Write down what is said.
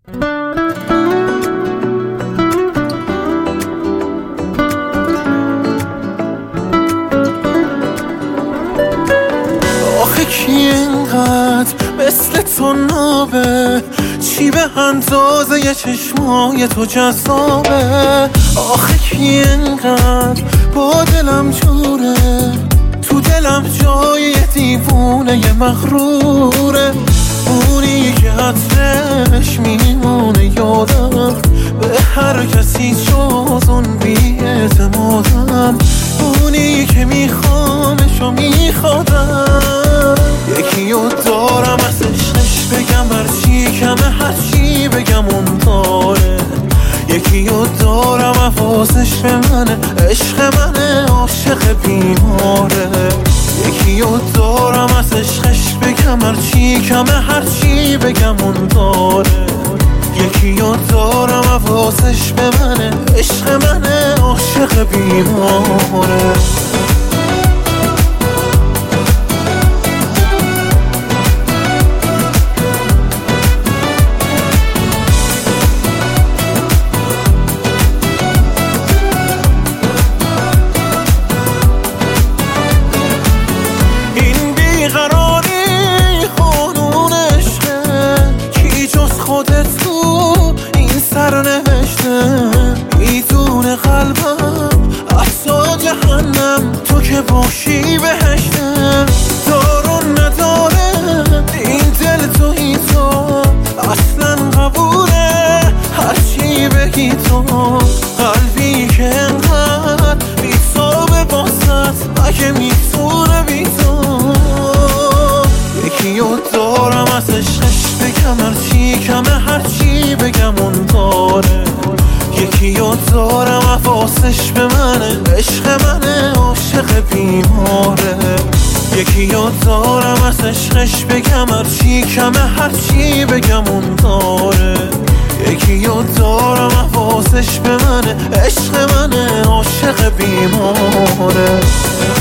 آخه کی اینقدر مثل تو نابه، چی به اندازه ی چشمای تو جذابه؟ آخه کی اینقدر با دلم جوره، تو دلم جای دیوونه ی مغروره. اونی که عطرش میمونه یادم، به هر کسی جز اون بی اعتمادم. اونی که میخوامش و میخوادم، یکی رو دارم از عشقش بگم هرچی کمه، هرچی بگم اون داره. یکی رو دارم حواسش به منه، عشق منه، عاشق بیماره. یکی رو دارم از عشقش بگم هرچی کمه، هرچی بگم اون داره. یکی رو دارم حواسش به منه، عشق منه، عاشق بیماره. میدونه قلبم اصلا جهنم، تو که باشی بهشتم. دارون نداره این دل توی تو، اصلا قبوله هرچی بگی تو. قلبی که انقدر بیتابه باست، اگه میتونه بی تو. یکی رو دارم از عشقش بگم هرچی کمه، هرچی بگم اون داره. یکی رو دارم حواسش به منه، عشق منه، عاشق بیماره. یکی رو دارم از عشقش بگم هرچی کمه، هرچی بگم اون داره. یکی رو دارم حواسش به منه، عشق منه، عاشق بیماره.